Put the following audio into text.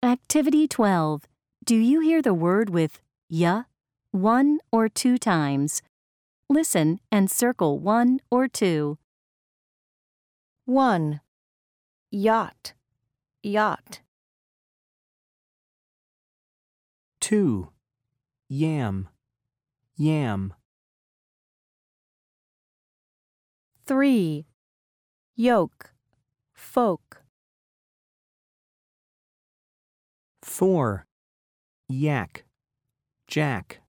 Activity 12. Do you hear the word with ya, one or two times? Listen and circle one or two. 1. Yacht, yacht. 2. Yam, yam. 3. Yoke, folk. 4. Yak, jack.